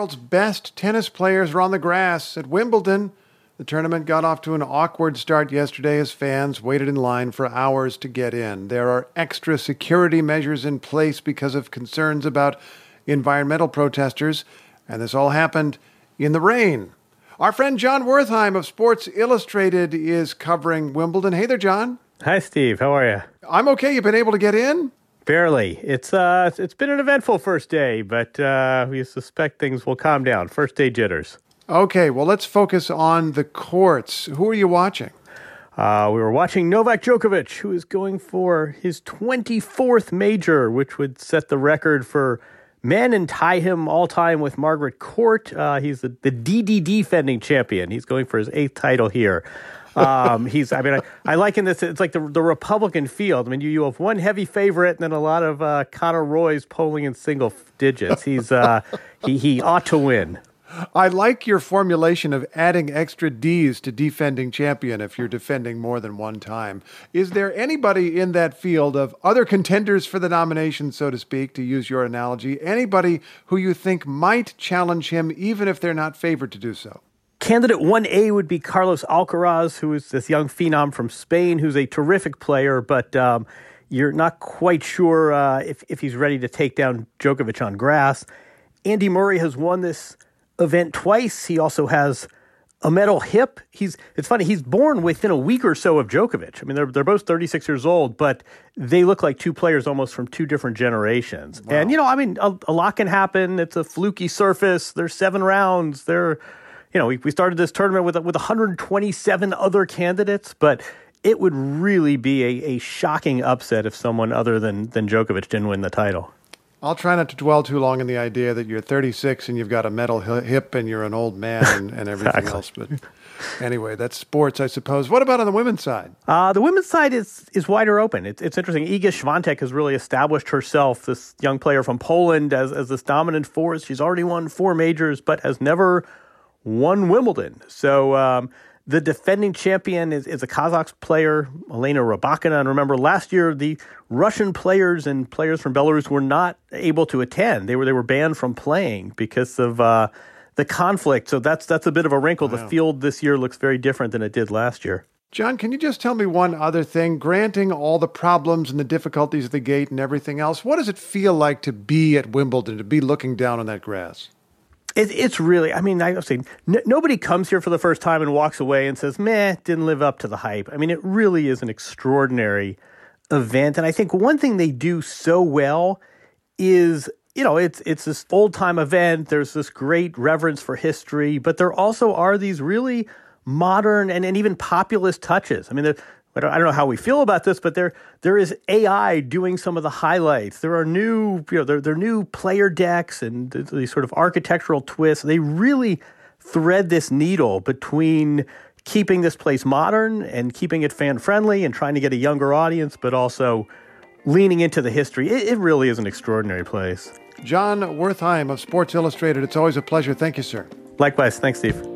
world's best tennis players are on the grass at Wimbledon. The tournament got off to an awkward start yesterday as fans waited in line for hours to get in. There are extra security measures in place because of concerns about environmental protesters, and this all happened in the rain. Our friend John Wertheim of Sports Illustrated is covering Wimbledon. Hey there, John. Hi, Steve. How are you? I'm okay. You've been able to get in? Barely. It's been an eventful first day, but we suspect things will calm down. First day jitters. Okay, well, let's focus on the courts. Who are you watching? We were watching Novak Djokovic, who is going for his 24th major, which would set the record for men and tie him all-time with Margaret Court. He's the DD defending champion. He's going for his 8th title here. I liken this, it's like the Republican field. I mean, you have one heavy favorite and then a lot of Conor Roy's polling in single digits. He ought to win. I like your formulation of adding extra D's to defending champion if you're defending more than one time. Is there anybody in that field of other contenders for the nomination, so to speak, to use your analogy, anybody who you think might challenge him even if they're not favored to do so? Candidate 1A would be Carlos Alcaraz, who is this young phenom from Spain who's a terrific player, but you're not quite sure if he's ready to take down Djokovic on grass. Andy Murray has won this event twice. He also has a metal hip. It's funny, he's born within a week or so of Djokovic. I mean, they're both 36 years old, but they look like two players almost from two different generations. Wow. And, a lot can happen. It's a fluky surface. There's 7 rounds. We started this tournament with 127 other candidates, but it would really be a shocking upset if someone other than Djokovic didn't win the title. I'll try not to dwell too long on the idea that you're 36 and you've got a metal hip and you're an old man and everything else. But anyway, that's sports, I suppose. What about on the women's side? The women's side is wider open. It's interesting. Iga Świątek has really established herself, this young player from Poland, as this dominant force. She's already won 4 majors, but has never won Wimbledon. So the defending champion is a Kazakh player, Elena Rybakina. And remember, last year, the Russian players and players from Belarus were not able to attend. They were banned from playing because of the conflict. So that's a bit of a wrinkle. Wow. The field this year looks very different than it did last year. John, can you just tell me one other thing? Granting all the problems and the difficulties of the gate and everything else, what does it feel like to be at Wimbledon, to be looking down on that grass? It's really, I say, nobody comes here for the first time and walks away and says, meh, didn't live up to the hype. I mean, it really is an extraordinary event. And I think one thing they do so well is, it's this old-time event. There's this great reverence for history, but there also are these really modern and even populist touches. I mean, I don't know how we feel about this, but there is AI doing some of the highlights. There are new, there are new player decks and these sort of architectural twists. They really thread this needle between keeping this place modern and keeping it fan-friendly and trying to get a younger audience, but also leaning into the history. It really is an extraordinary place. John Wertheim of Sports Illustrated. It's always a pleasure. Thank you, sir. Likewise. Thanks, Steve.